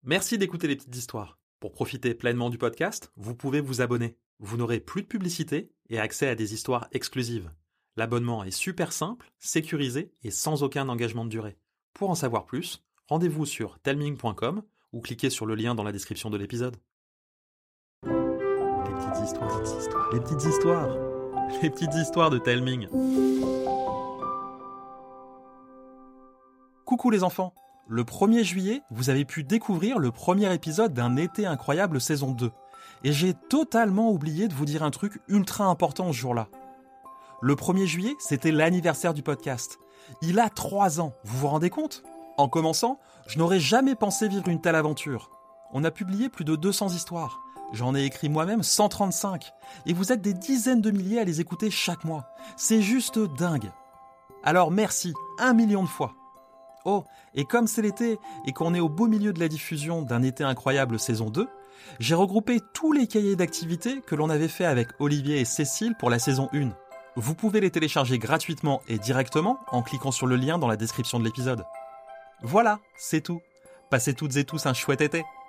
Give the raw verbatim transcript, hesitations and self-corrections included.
Merci d'écouter les petites histoires. Pour profiter pleinement du podcast, vous pouvez vous abonner. Vous n'aurez plus de publicité et accès à des histoires exclusives. L'abonnement est super simple, sécurisé et sans aucun engagement de durée. Pour en savoir plus, rendez-vous sur telming point com ou cliquez sur le lien dans la description de l'épisode. Les petites histoires, les petites histoires, les petites histoires, les petites histoires de Telming. Coucou les enfants! Le premier juillet, vous avez pu découvrir le premier épisode d'un été incroyable saison deux. Et j'ai totalement oublié de vous dire un truc ultra important ce jour-là. Le premier juillet, c'était l'anniversaire du podcast. Il a trois ans, vous vous rendez compte ? En commençant, je n'aurais jamais pensé vivre une telle aventure. On a publié plus de deux cents histoires. J'en ai écrit moi-même cent trente-cinq. Et vous êtes des dizaines de milliers à les écouter chaque mois. C'est juste dingue. Alors merci, un million de fois. Oh, et comme c'est l'été et qu'on est au beau milieu de la diffusion d'un été incroyable saison deux, j'ai regroupé tous les cahiers d'activités que l'on avait fait avec Olivier et Cécile pour la saison un. Vous pouvez les télécharger gratuitement et directement en cliquant sur le lien dans la description de l'épisode. Voilà, c'est tout. Passez toutes et tous un chouette été.